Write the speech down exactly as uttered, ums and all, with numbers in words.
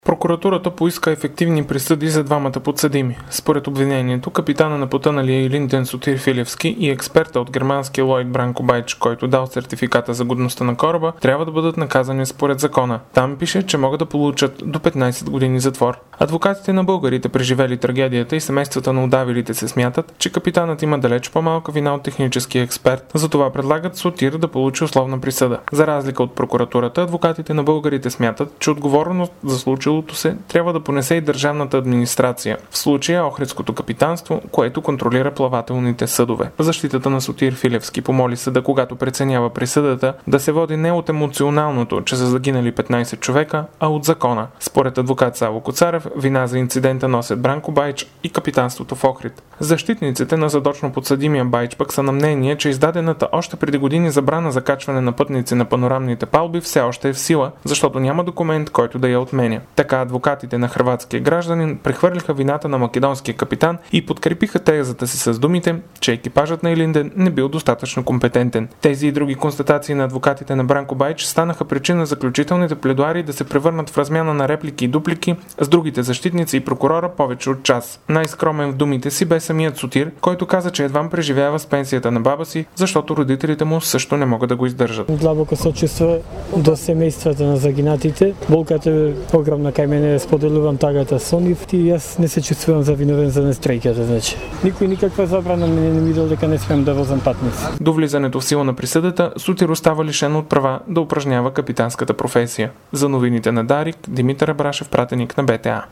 Прокуратурата поиска ефективни присъди за двамата подсъдими. Според обвинението, капитана на потъналия Илинден Сотир Филевски и експерта от германския Лойд Бранко Байч, който дал сертификата за годността на кораба, трябва да бъдат наказани според закона. Там пише, че могат да получат до петнайсет години затвор. Адвокатите на българите, преживели трагедията, и семействата на удавилите се смятат, че капитанът има далеч по-малка вина от техническия експерт. Затова предлагат Сотир да получи условна присъда. За разлика от прокуратурата, адвокатите на българите смятат, че отговорност за случилото се трябва да понесе и държавната администрация, в случая Охридското капитанство, което контролира плавателните съдове. Защитата на Сотир Филевски помоли съда, когато преценява присъдата, да се води не от емоционалното, че са загинали петнайсет човека, а от закона. Според адвокат Саво Коцарев, вина за инцидента носят Бранко Байч и капитанството в Охрид. Защитниците на задочно подсъдимия Байч пък са на мнение, че издадената още преди години забрана за качване на пътници на панорамните палби все още е в сила, защото няма документ, който да я отменя. Така адвокатите на хърватския гражданин прехвърлиха вината на македонския капитан и подкрепиха тезата си с думите, че екипажът на Илинден не бил достатъчно компетентен. Тези и други констатации на адвокатите на Бранко Байч станаха причина заключителните пледоарии да се превърнат в размяна на реплики и дуплики с другите защитници и прокурора повече от час. Най-скромен в думите си бе самият Сотир, който каза, че едвам преживява с пенсията на баба си, защото родителите му също не могат да го издържат. Длабоко сочувства до семействата на загинатите. Болката е огромна кај мене, споделувам тагата со нив и јас не се чувствувам завиновен за нестреќата, значи. Никој никаква забрана мене не видел дека не смеам да возам патници. До влизането в сила на присъдата, Сотир остава лишен от права да упражнява капитанската професия. За новините на Дарик, Димитър Абрашев, пратеник на БТА.